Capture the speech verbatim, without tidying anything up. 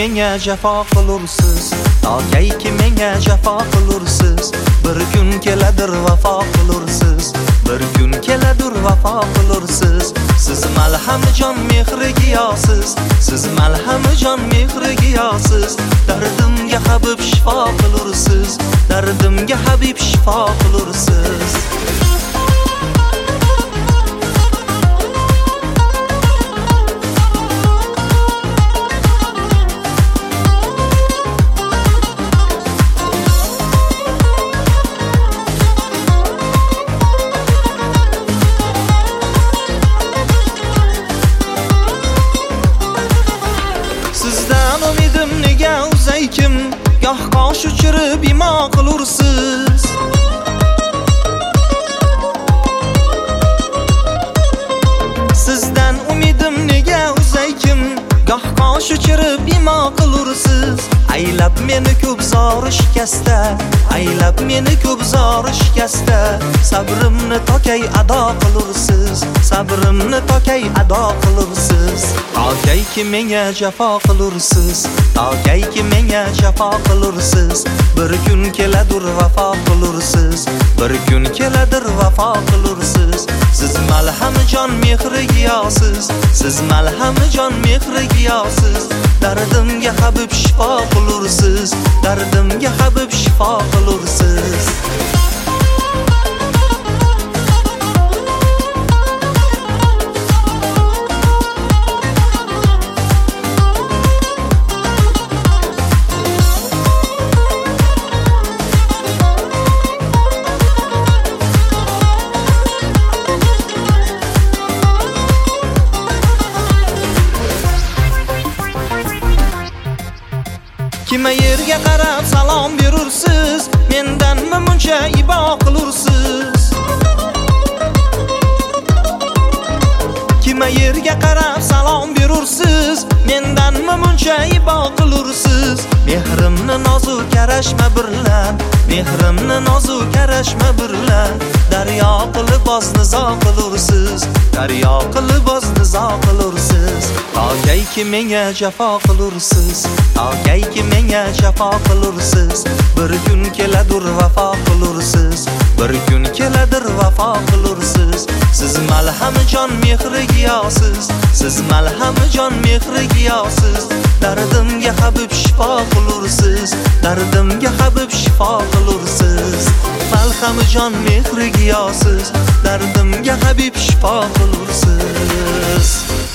menga jafo qilursiz, tokayki menga jafo qilursiz. Bir kun keladir vafo qilursiz, bir kun keladir vafo qilursiz. Siz malham jon mehri giyosiz, siz malham jon mehri giyosiz. Dardimga habib shifo qilursiz, dardimga habib shifo qilursiz. Sizdan umidim nega uzaykim, goh qosh uchirib imo qilursiz. Sizdan umidim nega uzaykim, goh qosh uchirib imo qilursiz. Aylab meni ko'p zor shikasta, aylab meni ko'p zor shikasta. Sabrimni tokay ado qilursiz, sabrimni tokay ado qilursiz. Tokayki menga jafo qilursiz, tokayki menga jafo qilursiz. Bir kun keladir vafo qilursiz, bir kun keladir vafo qilursiz. Siz malham jon mehri giyosiz, siz malham jon mehri giyosiz. Dardimga habib shifo qilursiz, dardimga habib shifo qilursiz. Kima yerga qarab salom berursiz, mendanmi muncha ibo qilursiz. Kima yerga qarab salom berursiz, mendanmi muncha ibo qilursiz. Mehrimni nozik karashma birlan, mehrimni nozik karashma birlan. Daryo qilib boznizo qilursiz, daryo qilib boznizo qilursiz. Tokayki menga jafo qilursiz, tokayki menga jafo qilursiz. Bir kun keladir vafo qilursiz, bir kun keladir vafo qilursiz. Siz malham jon mehri giyosiz, siz malham jon mehri giyosiz. Dardimga habib shifo qilursiz, dardimga habib shifo qilursiz. Malham jon mehri giyosiz, dardimga habib shifo qilursiz.